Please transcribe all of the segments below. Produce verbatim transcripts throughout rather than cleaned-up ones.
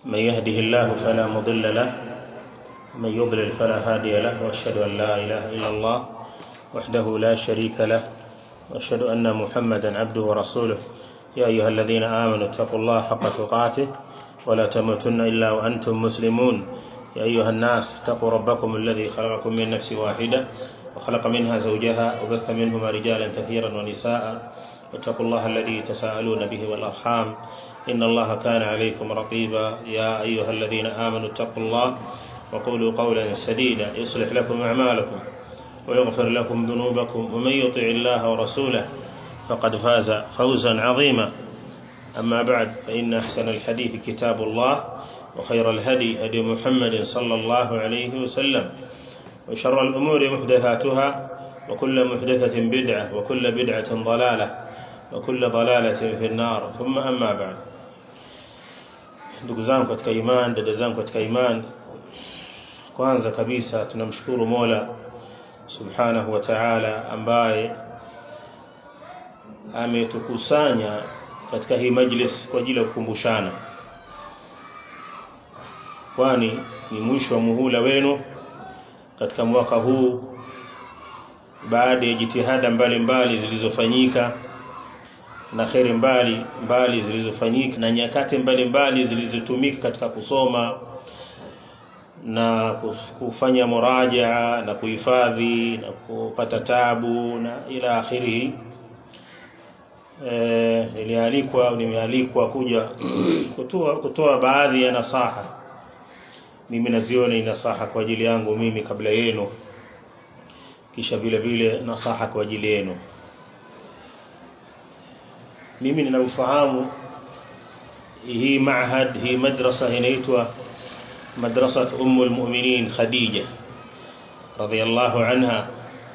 من يهده الله فلا مضل له ومن يضلل فلا هادي له وأشهد أن لا إله إلا الله وحده لا شريك له وأشهد أن محمدا عبده ورسوله يا أيها الذين آمنوا اتقوا الله حق تقاته ولا تموتن إلا وأنتم مسلمون يا أيها الناس اتقوا ربكم الذي خلقكم من نفس واحدة وخلق منها زوجها وبث منهما رجالا كثيرا ونساء واتقوا الله الذي تساءلون به والأرحام إن الله كان عليكم رقيبا يا أيها الذين آمنوا اتقوا الله وقولوا قولا سديدا يصلح لكم أعمالكم ويغفر لكم ذنوبكم ومن يطع الله ورسوله فقد فاز فوزا عظيما أما بعد فإن أحسن الحديث كتاب الله وخير الهدي هدي محمد صلى الله عليه وسلم وشر الأمور محدثاتها وكل محدثة بدعة وكل بدعة ضلالة وكل ضلالة في النار ثم أما بعد ndugu zangu katika imani dada zangu katika imani kwanza kabisa tunamshukuru Mola Subhanahu wa Ta'ala ambaye ametukusanya katika hii majlis kwa ajili ya kukumbushana, kwani ni mwisho wa muhula wenu katika mwaka huu baada ya jitihada mbalimbali zilizofanyika na khairi mbali mbali zilizofanyika na nyakati mbalimbali zilizotumika katika kusoma na kufanya murajaa na kuhifadhi na kupata tabu na ila akhiri. eh nilialikwa au nimealikwa kuja kutoa kutoa baadhi ya nasaha. Mimi naziona ni nasaha kwa ajili yangu mimi kabla yenu, kisha vile vile nasaha kwa ajili yenu. mimi ninaufahamu hii maahad hii madrasa inaitwa madrasat ummul mu'minin Khadija radhiyallahu anha.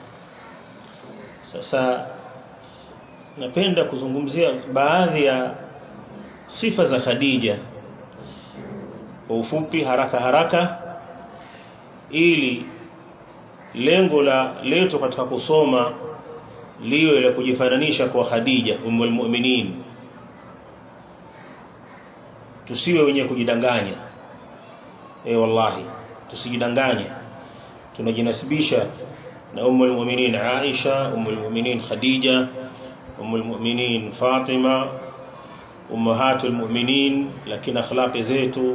Sasa napenda kuzungumzia baadhi ya sifa za Khadija kwa ufupi haraka haraka, ili lengo la letu katika kusoma liwe la kujifananisha kwa Khadija ummul mu'minin, tusiwe wenye kujidanganya. Eh wallahi tusijidanganye, tunajinasibisha na ummul mu'minin Aisha, ummul mu'minin Khadija, ummul mu'minin Fatima, ummahatul mu'minin, lakini akhlaqi zetu,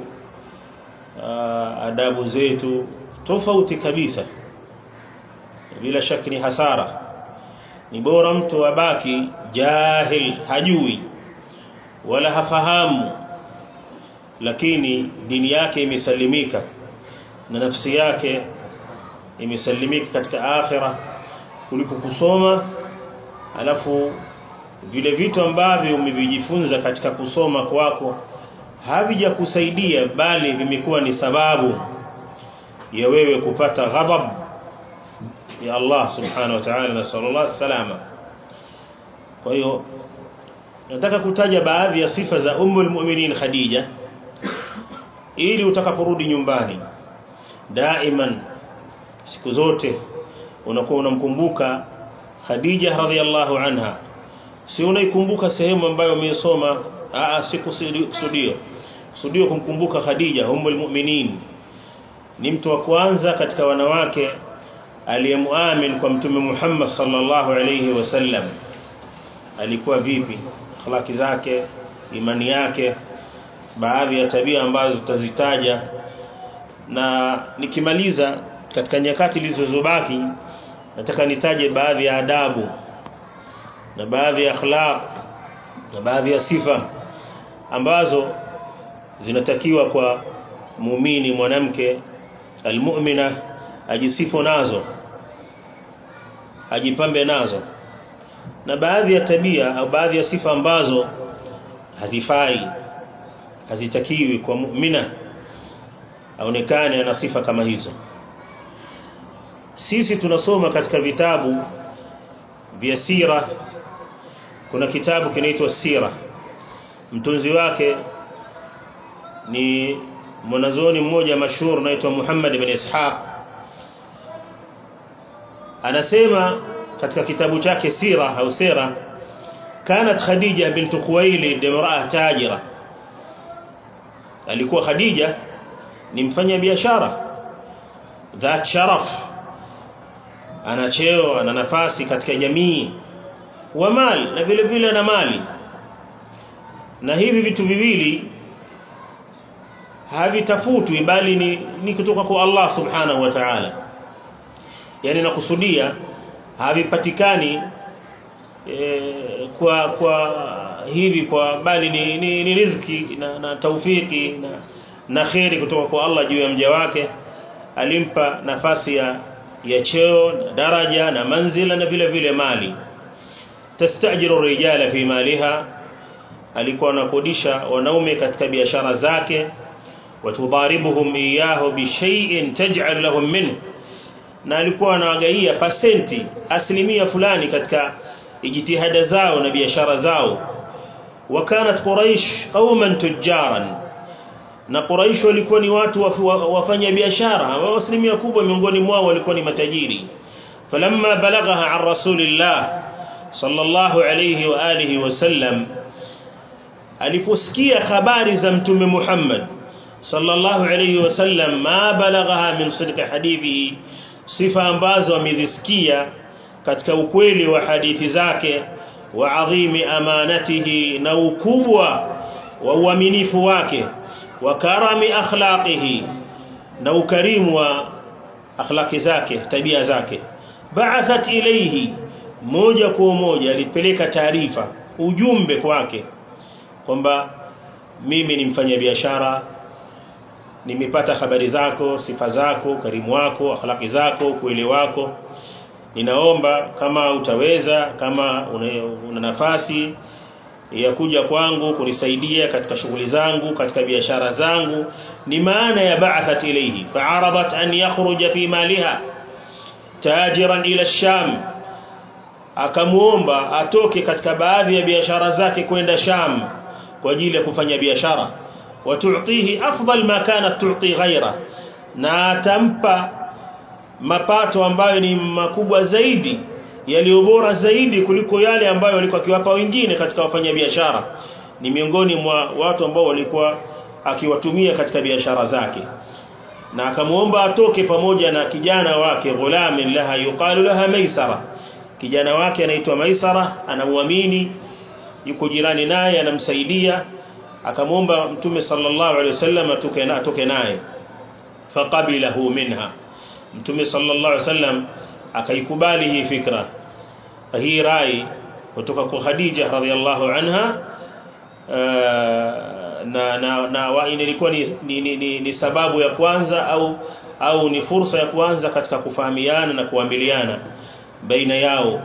adabu zetu tofauti kabisa. Bila shaka ni hasara. Ni bora mtu abaki jahil, hajui wala hafahamu, lakini dini yake imesalimika na nafsi yake imesalimika katika akhirah, kuliko kusoma alafu vile vitu ambavyo umevijifunza katika kusoma kwako havijakusaidia, bali vimekuwa ni sababu ya wewe kupata ghadab ya Allah subhanahu wa ta'ala, na sallallahu salama. Kwa hiyo nataka kutaja baadhi ya sifa za ummul mu'minin Khadija, ili utakaporudi nyumbani daiman siku zote unakuwa unamkumbuka Khadija radhiyallahu anha. Si unaikumbuka sehemu ambayo umesoma, a siku kusudio kusudio kumkumbuka Khadija ummul mu'minin. Ni mtu wa kwanza katika wanawake aliyemuamini kwa Mtume Muhammad sallallahu alayhi wasallam. Alikuwa vipi, akhlaki zake, imani yake, baadhi ya tabia ambazo tutazitaja, na nikimaliza katika nyakati zilizobaki nataka nitaje baadhi ya adabu na baadhi ya akhlaq na baadhi ya sifa ambazo zinatakiwa kwa muumini mwanamke almu'mina ajisifu nazo, ajipambe nazo, na baadhi ya tabia au baadhi ya sifa ambazo hazifai, hazitakiwi kwa muumina aonekane ana sifa kama hizo. Sisi tunasoma katika vitabu vya sira. Kuna kitabu kinaitwa Sira, mtunzi wake ni mwanazuoni mmoja mashuhuri anaitwa Muhammad ibn Ishaq. Anasema katika kitabu chake Sira au Sira, kanat Khadija bint Khuwailid imra'a tajira. alikuwa Khadija ni mfanya biashara dhat sharaf, ana cheo, ana nafasi katika jamii, wa mali, na vile vile na mali. Na hivi vitu viwili havitafutwi bali ni, ni kutoka kwa Allah subhanahu wa ta'ala. Yani nakusudia havipatikani e, kwa kwa hivi kwa bali ni, ni, ni riziki na, na taufiki na, na khairi kutoka kwa Allah juu ya mja wake. Alimpa nafasi ya, ya cheo na daraja na manzila na vile vile mali. Tastajiru rijala fi maliha, alikuwa anakodisha wanaume katika biashara zake. Watudaribuhum iyahu bi shay'in taj'al lahum minhu, na alikuwa anawagaia pasenti asilimia fulani katika ijtihada zao na biashara zao. Wakanat Quraish qauman tujaran, na Quraish walikuwa ni watu wafanya biashara, asilimia kubwa miongoni mwao walikuwa ni matajiri. Falamma balaghaha an rasulillah sallallahu alayhi wa alihi wasallam, aliposikia habari za mtume Muhammad sallallahu alayhi wasallam, ma balaghaha min sidq hadithi, sifa ambazo amezisikia katika ukweli wa hadithi zake, wa adhimi amanatihi, na ukubwa wa uaminifu wake, wa karami akhlaqihi, na ukarimu wa akhlaqi zake, tabia zake. Ba'athat ilayhi, moja kwa moja alipeleka taarifa, ujumbe kwake kwamba mimi ni mfanya biashara, nimepata habari zako, sifa zako, karimu wako, akhlaqi zako, ukweli wako. Ninaomba kama utaweza, kama una, una nafasi ya kuja kwangu kunisaidia katika shughuli zangu, katika biashara zangu. Ni maana ya ba'athat ilayhi. Fa'aradat an yakhruja fi maliha tajiran ila Sham, akamuomba atoke katika baadhi ya biashara zake kwenda Sham kwa ajili ya kufanya biashara. Watu'tihi afdal ma kanat tu'ti ghayra, na tampa mapato ambayo ni makubwa zaidi, yaliyo bora zaidi kuliko yale ambayo walikuwa akiwapa wengine katika wafanya biashara. Ni miongoni mwa watu ambao walikuwa akiwatumia katika biashara zake. Na akamuomba atoke pamoja na kijana wake, ghulamin laha yuqalu laha Maisara. Kijana wake anaitwa Maisara, anamuamini, yuko jirani naye, anamsaidia. Akamuomba Mtume sallallahu alaihi wasallam atoke na atoke naye. Faqabilahu minha, Mtume sallallahu alaihi wasallam akaikubali hii fikra, hii rai kutoka kwa Khadija radhiallahu anha. na na na wa ilikuwa ni, ni, ni, ni, ni sababu ya kwanza au au ni fursa ya kwanza katika kufahamiana na kuambiliana baina yao.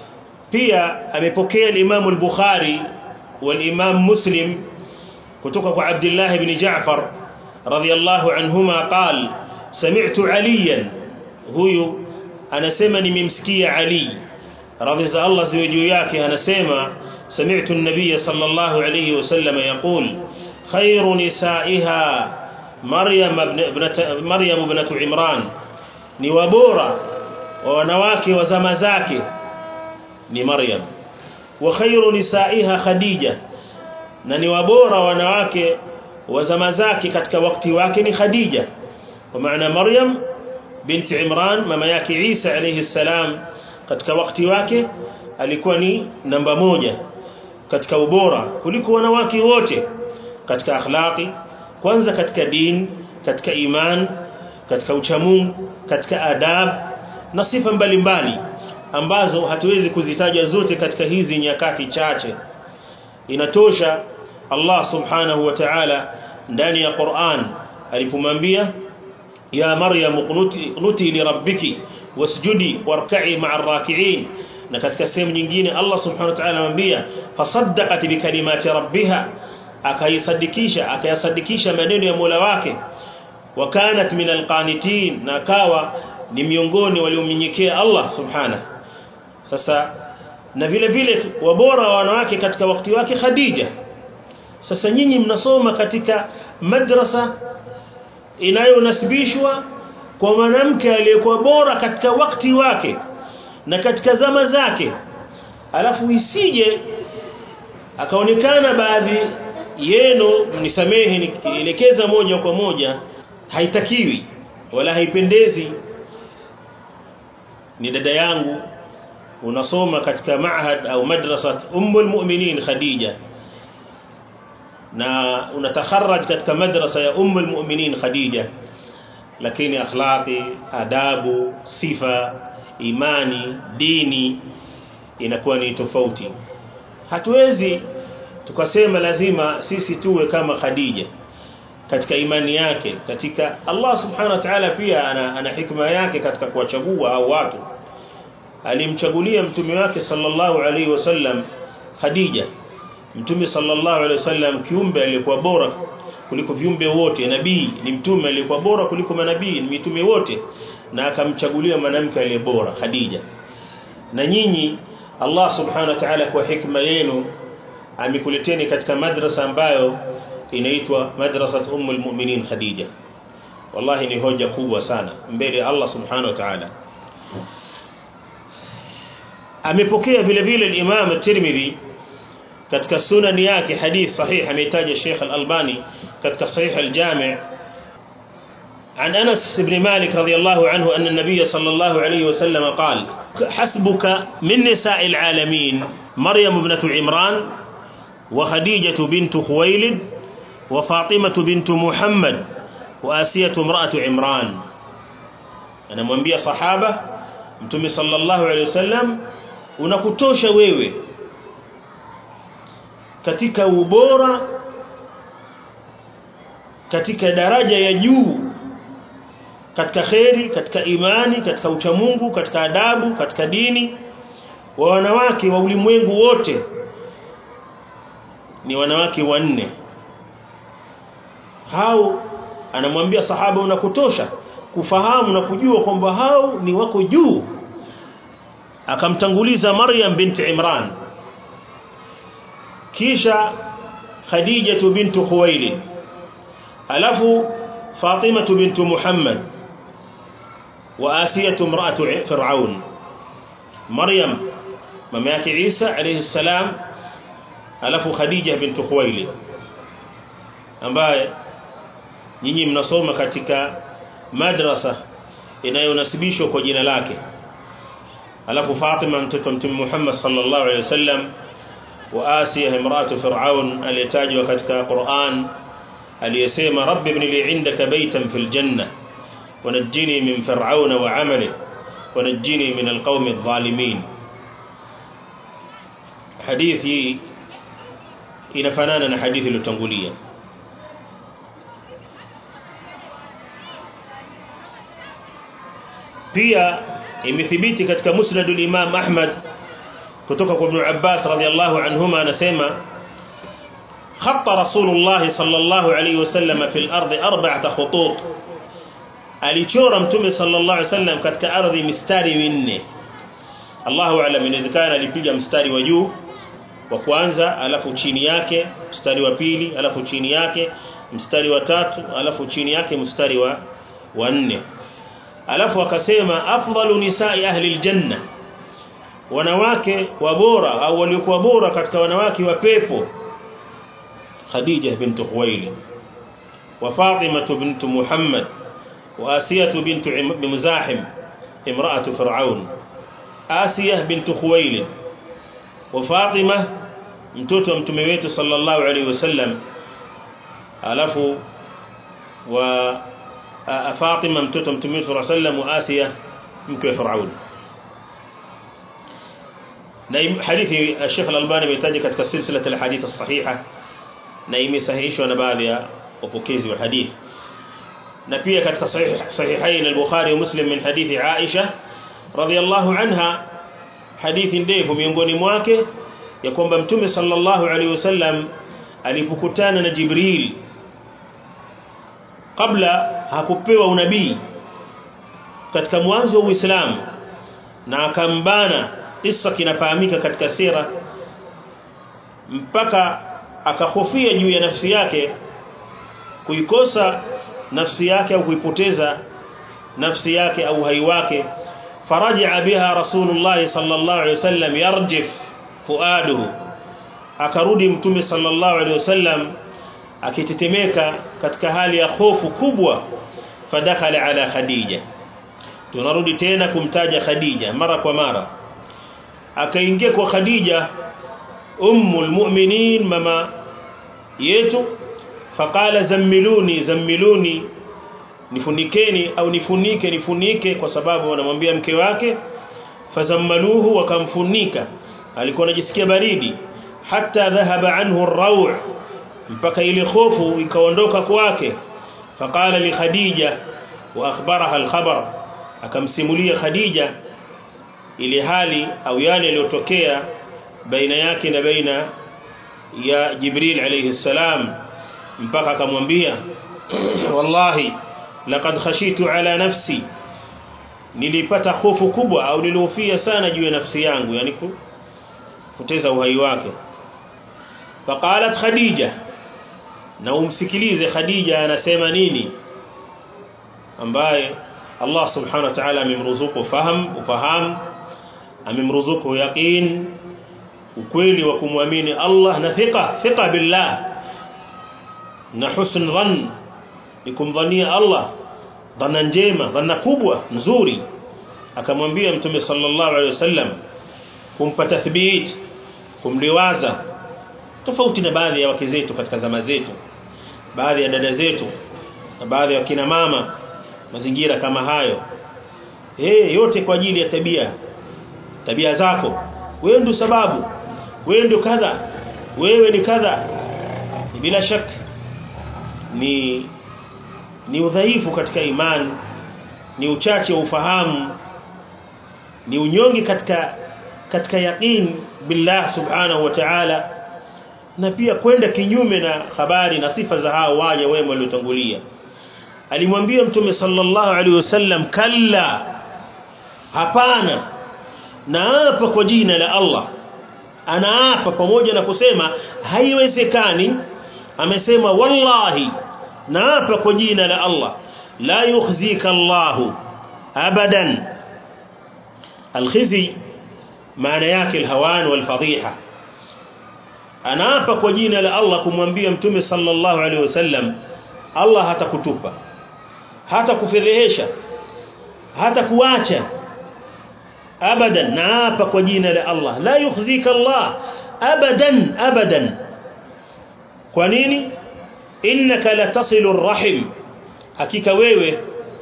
Pia amepokea al-Imam al-Bukhari wal-Imam Muslim kutoka kwa Abdullah ibn Ja'far radhiyallahu anhuma qala sami'tu Aliyan, huyu anasema nimemsikia Ali radhiya Allah ziwe juu yake, anasema sami'tu an-nabiy sallallahu alayhi wasallam yaqul khayru nisaiha Maryam ibnat Maryam ibnat Imran, ni wabora wa wanawake wa zama zake ni Maryam. Wa khayru nisaiha Khadija, na ni wabora wanawake wa zama zake katika wakati wake ni Khadija. Kwa maana Maryam binti Imran mama yake Isa alayhi salam katika wakati wake alikuwa ni namba moja katika ubora kuliko wanawake wote, katika akhlaqi, kwanza katika din, katika iman, katika uchamungu, katika adab na sifa mbalimbali ambazo hatuwezi kuzitaja zote katika hizi nyakati chache. Inatosha Allah subhanahu wa ta'ala ndani ya Qur'an alipomwambia ya Maryam qunuti li rabbiki wasjudi warka'i ma'ar raki'in, na katika sehemu nyingine Allah subhanahu wa ta'ala anamwambia fasaddaqat bi kalimati rabbiha, akaisadikisha akayasadikisha maneno ya Mola wake. Wa kanat minal qanitin, na kawa ni miongoni waliomnyenyekea Allah subhanahu. Sasa na vile vile wabora wa wanawake katika wakati wake Khadija. Sasa nyinyi mnasoma katika madrasa inayonasibishwa kwa mwanamke aliyekuwa bora katika wakati wake na katika zama zake, alafu isije akaonekana baadhi yenu mnisamehe nikielekeza moja kwa moja haitakiwi wala haipendezi. Ni dada yangu unasoma katika maahad au madrasat ummul mu'minin Khadija na unatakharraj katika madrasa ya ummul mu'minin Khadija, lakini akhlaqi, adabu, sifa, imani, dini inakuwa ni tofauti. Hatuwezi tukasema lazima sisi tuwe kama Khadija katika imani yake, katika Allah subhanahu wa ta'ala pia ana, ana hikma yake katika kuwachagua au watu. Alimchagulia mtume wake sallallahu alaihi wasallam Khadija, mtume sallallahu alaihi wasallam kiumbe aliyekuwa bora kuliko viumbe wote, nabii ni mtume aliyekuwa bora kuliko manabii ni mitume wote, na akamchagulia mwanamke aliyebora Khadija. Na nyinyi Allah subhanahu wa ta'ala kwa hikma yenu amekuleteni katika madrasa ambayo inaitwa madrasat ummul mu'minin Khadija. Wallahi ni hoja kubwa sana mbele ya Allah subhanahu wa ta'ala. Amepokea vile vile al-Imam at-Tirmidhi katika sunan yake hadith sahih ametaja Sheikh al-Albani katika sahih al-Jami' عن أنس بن مالك رضي الله عنه أن النبي صلى الله عليه وسلم قال حسبك من نساء العالمين مريم ابنة عمران وخديجة بنت خويلد وفاطمة بنت محمد وآسية امرأة عمران. أنا mwambia sahaba mtume sallallahu alayhi wasallam unakutosha wewe katika ubora, katika daraja ya juu, katika khairi, katika imani, katika uchamungu, katika adabu, katika dini, wa wanawake wa ulimwengu wote ni wanawake wanne. Hao anamwambia sahaba unakutosha kufahamu na kujua kwamba hao ni wako juu. Akamtanguliza Maryam binti Imran, kisha Khadija bintu Khuwailid, alafu Fatima bintu Muhammad wa Asiya imra'atu Fir'aun. Maryam mama yake Isa alayhi salam, alafu Khadija bintu Khuwailid ambaye nyinyi mnasoma katika madrasa inayonasibishwa kwa jina lake, alafu Fatima mtoto wa Mtume Muhammad sallallahu alayhi wasallam, wa Asiya imra'atu Fir'aun aliyetajwa katika Qur'an aliyesema rabbi ibn li 'indaka baytan fil janna wanajini min fir'auna wa 'amalihi wanajini min alqawmi adh-dhalimin. Hadithi inafanana na hadithi iliyotangulia. Pia imethibiti katika Musnad al-Imam Ahmad kutoka kwa Ibn Abbas radhiyallahu anhuma anasema khatta Rasulullah sallallahu alayhi wasallam fil ardi arba'ata khutut, alichora mtume sallallahu alayhi wasallam katika ardhi mistari minne. Allahu a'lam, inawezekana alipiga mstari wa juu wa kwanza, alafu chini yake mstari wa pili, alafu chini yake mstari wa tatu, alafu chini yake mstari wa wa nne. Alafu akasema afdalu nisa'i ahli aljanna, wanawake wa bora au waliokuwa bora katika wanawake wa pepo Khadija bintu Khuwailid wa Fatima bintu Muhammad wa Asiya bintu Muzahim imra'atu Fir'aun. Asiya bintu Khuwailid wa Fatima mtoto wa mtume wetu sallallahu alayhi wasallam, alafu wa Fatima mtoto wa mtume sallallahu alayhi wasallam wa Asiya mke wa Fir'aun. Na hadithi Sheikh Al-Albani ametaja katika silsila al-hadith as-sahiha na imesahihishwa na baadhi ya wapokezi wa hadithi, na pia katika sahih sahihain al-Bukhari wa Muslim min hadithi Aisha radhiyallahu anha, hadithi ndefu miongoni mwake ya kwamba mtume sallallahu alaihi wasallam alipokutana na Jibril kabla hakupewa unabii katika mwanzo wa Uislamu, na akambana, kisa kinafahamika katika sira, mpaka akahofia juu ya nafsi yake kuikosa nafsi yake au kuipoteza nafsi yake au hai wake. Faraja biha Rasulullah sallallahu alaihi wasallam yarjif fuaduhu, akarudi mtume sallallahu alaihi wasallam akitetemeka katika hali ya hofu kubwa. Fadakhala ala Khadija, tunarudi tena kumtaja Khadija mara kwa mara. Akaingia kwa Khadija ummul mu'minin, mama yetu. Faqala zammiluni zammiluni, nifunikeni au nifunike nifunike, kwa sababu wanamwambia mke wake. Fazammaluhu, wakamfunika, alikuwa anajisikia baridi. Hatta dhahaba anhu ar-raw', mpaka ile hofu ikaondoka kwake. Faqala li Khadija wa akhbaraha al-khabar, akamsimulia Khadija ile hali au yale yaliyotokea baina yake na baina ya Jibril alayhi salam, mpaka akamwambia wallahi laqad khashitu ala nafsi, nilipata hofu kubwa au nilihofia sana juu ya nafsi yangu, yani kupoteza uhai wake. Faqalat Khadija, na umsikilize Khadija anasema nini, ambaye Allah subhanahu wa ta'ala amemruzuku fahamu ufahamu, amemruzuku yaqeen, ukweli wa kumwamini Allah, na thika thika billah, na husn dhann, nikumdhania Allah dhanna njema, dhanna kubwa nzuri. Akamwambia Mtume sallallahu alaihi wasallam kumpa tathbit, kumliwaza, tofauti na baadhi ya wake zetu katika zama zetu, baadhi ya dada zetu na baadhi ya kina mama, mazingira kama hayo. Eh, yote kwa ajili ya tabia tabia zako, wewe ndio sababu, wewe ndio kadha, wewe ni kadha. Bila shaka ni ni udhaifu katika imani, ni uchache wa ufahamu, ni unyonge katika katika yaqeen billah subhanahu wa ta'ala, na pia kwenda kinyume na habari na sifa za hao waja wema waliotangulia. Alimwambia Mtume sallallahu alaihi wasallam, kalla, hapana, naapa kwa jina la Allah. Anaapa pamoja na kusema haiwezekani, amesema wallahi, naapa kwa jina la Allah, la yukhzika Allahu abadan. Al-khizi maana yake al-hawan wal-fadhiha. Anaapa kwa jina la Allah kumwambia Mtume sallallahu alaihi wasallam, Allah hatakutupa, hata kufedhehesha, hata kuacha abadan. Naapa kwa jina la Allah, la yukhzika Allah abadan abadan. Kwa nini? Innaka latasilu ar-rahim, hakika wewe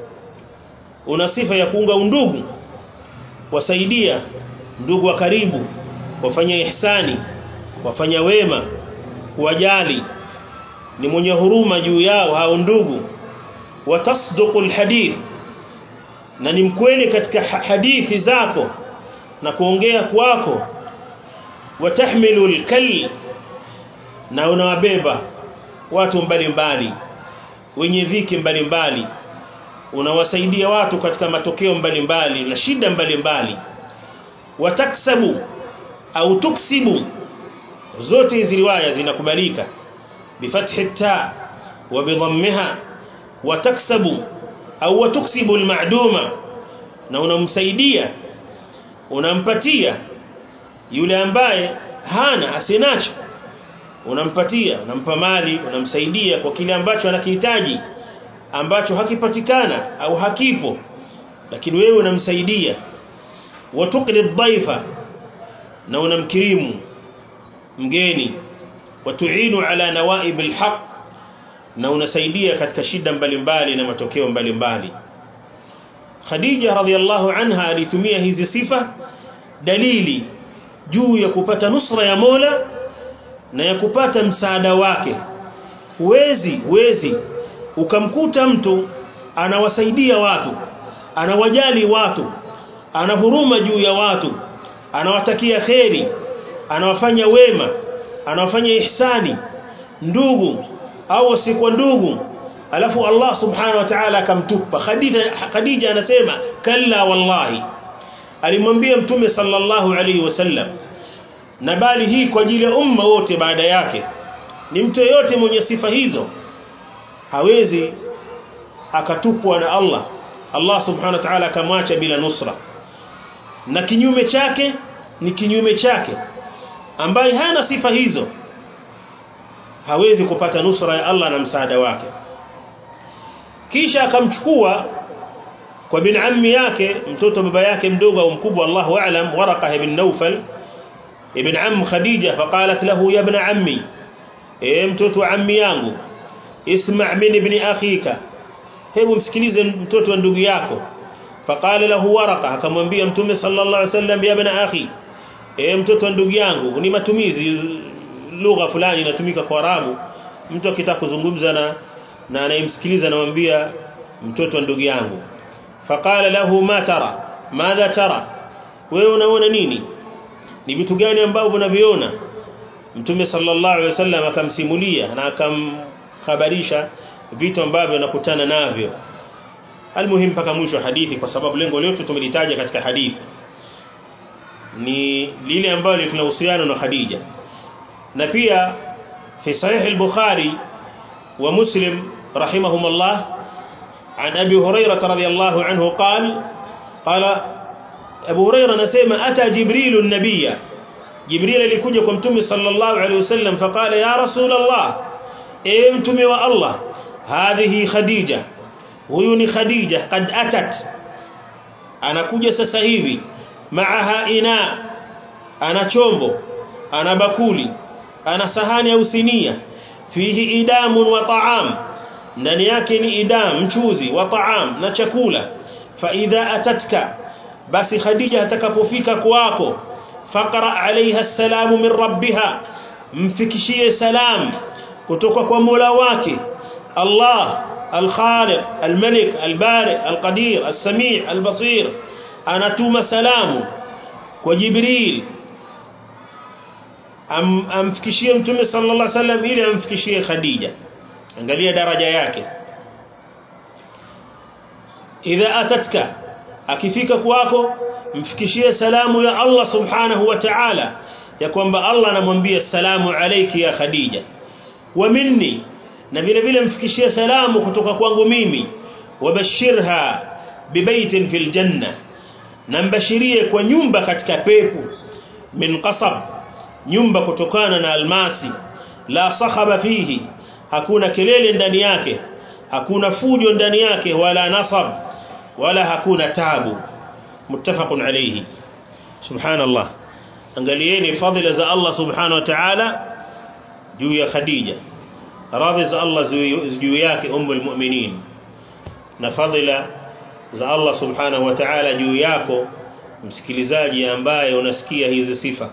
una sifa ya kuunga undugu, wasaidia ndugu wa karibu, wafanya ihsani, wafanya wema, kuwajali, ni mwenye huruma juu yao hao ndugu. Watasduqul hadith, na ni mkweli katika hadithi zako na kuongea kwako. Watahmilul kal, na unawabeba watu mbalimbali wenye dhiki mbalimbali, unawasaidia watu katika matokeo mbalimbali na shida mbalimbali. Wataksabu au tuksibu, zote hizi riwaya zinakubalika bifathi ta wa bidhammiha. Wataksabu au watuksibu almaduma, na unamsaidia, unampatia yule ambaye hana, asinacho, unampatia, unampa mali, unamsaidia kwa kile ambacho anakihitaji, ambacho hakipatikana au hakipo, lakini wewe unamsaidia. Watuqri dhaifa, na unamkirimu mgeni. Watuinu ala nawaib alhaq, na unasaidia katika shida mbalimbali na matokeo mbalimbali. Khadija radhiallahu anha alitumia hizi sifa dalili juu ya kupata nusra ya Mola na ya kupata msaada wake. Huwezi huwezi ukamkuta mtu anawasaidia watu, anawajali watu, anahuruma juu ya watu, anawatakia kheri, anawafanya wema, anawafanya ihsani ndugu au si kwa ndugu, alafu Allah subhanahu wa ta'ala akamtupa. Khadija Khadija anasema kalla wallahi, alimwambia Mtume sallallahu alaihi wasallam, na bali hii kwa ajili ya umma wote baada yake. Ni mtu yeyote mwenye sifa hizo hawezi akatupwa na Allah, Allah subhanahu wa ta'ala akamwacha bila nusra. Na kinyume chake ni kinyume chake, ambaye hana sifa hizo, hawezi kupata nusra ya Allah na msaada wake. Kisha akamchukua kwa bin ammi yake, mtoto baba yake mdogo au mkubwa Allahu a'lam, Waraqah ibn Nawfal ibn am Khadija, faqalat lahu ya ibn ammi, e mtoto ammi yangu, isma' min ibn akhika, hebu msikilize mtoto wa ndugu yako. Faqala lahu Waraqah, akamwambia mtume sallallahu alaihi wasallam, ya ibn akhi, e mtoto wa ndugu yangu. Ni matumizi lugha fulani inatumika kwa Arabu, mtu akitaka kuzungumza na na anayemsikiliza anamwambia mtoto wa ndugu yangu. Faqala lahu ma tara, madha tara, wewe unaona nini, ni vitu gani ambavyo unaviona? Mtume sallallahu alaihi wasallam akamsimulia na akamhabarisha vitu ambavyo anakutana navyo. Almuhim paka mwisho wa hadithi, kwa sababu lengo letu tumelitaja katika hadithi ni lile ambalo linahusiana na Khadija. Na pia fi sahih al-Bukhari wa Muslim rahimahumullah an Abi Hurairah radhiyallahu anhu qala qala Abu Hurairah anasema ata Jibril an-nabiyya, Jibril alikuja kwa mtume sallallahu alayhi wasallam, faqala ya Rasul Allah, e mtume wa Allah, hadhihi Khadija, huyu ni Khadija, qad atat, anakuja sasa hivi, maaha ina, ana chombo, ana bakuli, ana sahani au sinia, fihi idamun wa ta'am, ndani yake ni idam, mchuzi, wa ta'am, na chakula. Fa idha atatka, basi Khadija atakapofika kwako, faqra alaiha salamu min rabbiha, mfikishie salam kutoka kwa Mola wake Allah al-Khaliq al-Malik al-Bari al-Qadir al-Sami' al-Basir. Anatuma salamu kwa Jibril am amfikishie mtume sallallahu alaihi wasallam ili amfikishie Khadija. Angalia daraja yake. Idha atatka, akifika kwako mfikishie salamu ya Allah subhanahu wa ta'ala, ya kwamba Allah anamwambia salamu alayki ya Khadija, wa minni, na vile vile mfikishie salamu kutoka kwangu mimi, wabashirha bibaitin fil janna, na mbashirie kwa nyumba katika pepo, min qasab, nyumba kutokana na almasi, la sakhaba fihi, hakuna kelele ndani yake, hakuna fujo ndani yake, wala nasab, wala hakuna tabu. Muttafaqun alayhi. Subhanallah, angalieni fadhila za Allah subhanahu wa ta'ala juu ya Khadija, radhi za Allah juu yake ummul mu'minin, na fadhila za Allah subhanahu wa ta'ala juu yako msikilizaji ambaye unasikia hizi sifa.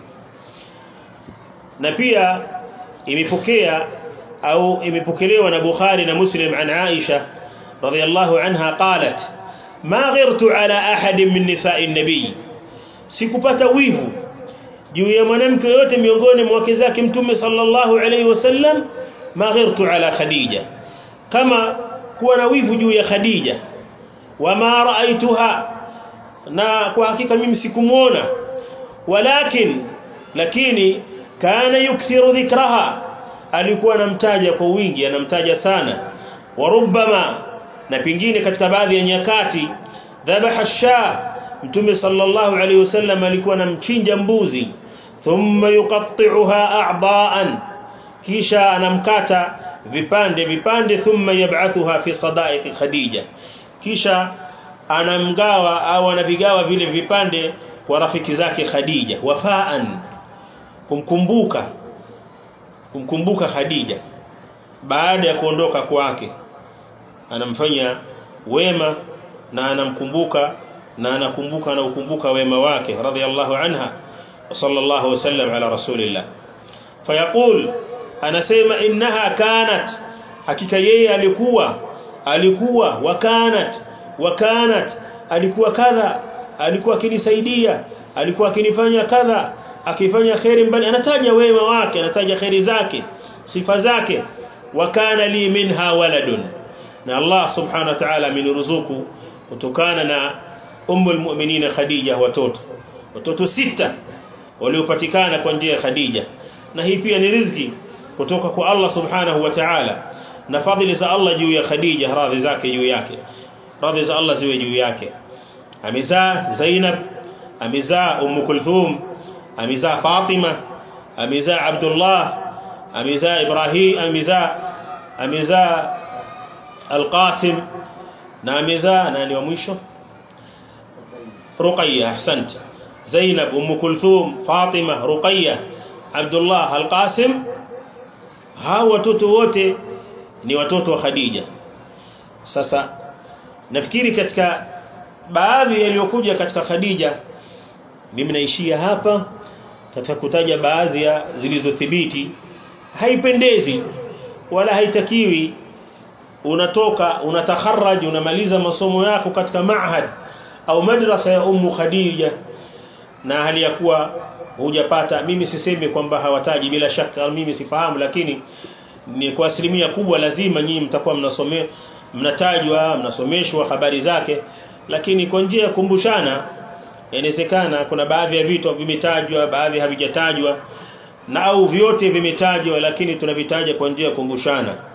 Na pia imepokea au imepokelewa na Bukhari na Muslim an Aisha radhiyallahu anha qalat, ma ghirtu ala ahadin min nisa'i an-nabi, sikupata wivu juu ya mwanamke yote miongoni mwa wake zake mtume sallallahu alayhi wasallam, ma ghirtu ala Khadija, kama kuwa na wivu juu ya Khadija. Wama raaituha, na kwa hakika mimi sikumuona, walakin, lakini kana yukthiru dhikraha, alikuwa anamtaja kwa wingi, anamtaja sana. Warubbama, na pingine katika baadhi ya nyakati, dhabaha ash-shah, mtume sallallahu alayhi wasallam alikuwa anamchinja mbuzi, thumma yuqatti'uha a'dha'an, kisha anamkata vipande vipande, thumma yab'athuha fi sadaiq Khadija, kisha anamgawa au anavigawa vile vipande kwa rafiki zake Khadija, wafaan, kumkumbuka kumkumbuka Khadija baada ya kuondoka kwake, anamfanya wema na anamkumbuka na anakumbuka na ukumbuka wema wake radhiyallahu anha. Sallallahu wasallam ala rasulillah. Fayaqul, anasema innaha kanat, hakika yeye alikuwa alikuwa wakanat wakanat, alikuwa kadha, alikuwa akinisaidia, alikuwa akinifanya kadha, akifanya khairi mbali, anataja wema wake, anataja khairi zake, sifa zake. Wakana li minha waladun, na Allah subhanahu wa ta'ala ameniruzuku kutokana na ummul mu'minin Khadija watoto watoto sita waliopatikana kwa njia ya Khadija. Na hii pia ni riziki kutoka kwa Allah subhanahu wa ta'ala, na fadhili za Allah juu ya Khadija, radhi zake juu yake, radhi za Allah ziwe juu yake. Amezaa Zainab, amezaa Umm Kulthum, amezaa Fatima, amezaa Abdullah, amezaa Ibrahim, amezaa amezaa Al-Qasim, na amezaa nani wa mwisho? Ruqayya. Ahsant. Zainab, Umm Kulthum, Fatima, Ruqayya, Abdullah, Al-Qasim. Hawa watoto wote ni watoto wa Khadija. Sasa nafikiri katika baadhi yaliyokuja katika Khadija, mimi naishia hapa katika kutaja baadhi ya zilizothibiti. Haipendezi wala haitakiwi unatoka unatakharraj unamaliza masomo yako katika maahad au madrasa ya Ummu Khadija na hali ya kuwa hujapata. Mimi sisemi kwamba hawataji, bila shaka mimi sifahamu, lakini ni kwa asilimia kubwa lazima nyinyi mtakuwa mnasomea, mnatajwa, mnasomeshwa habari zake, lakini kwa njia ya kumbushana. Inawezekana kuna baadhi ya vitu vimetajwa, baadhi havijatajwa, na au vyote vimetajwa lakini tunavitaja kwa njia ya kumbushana.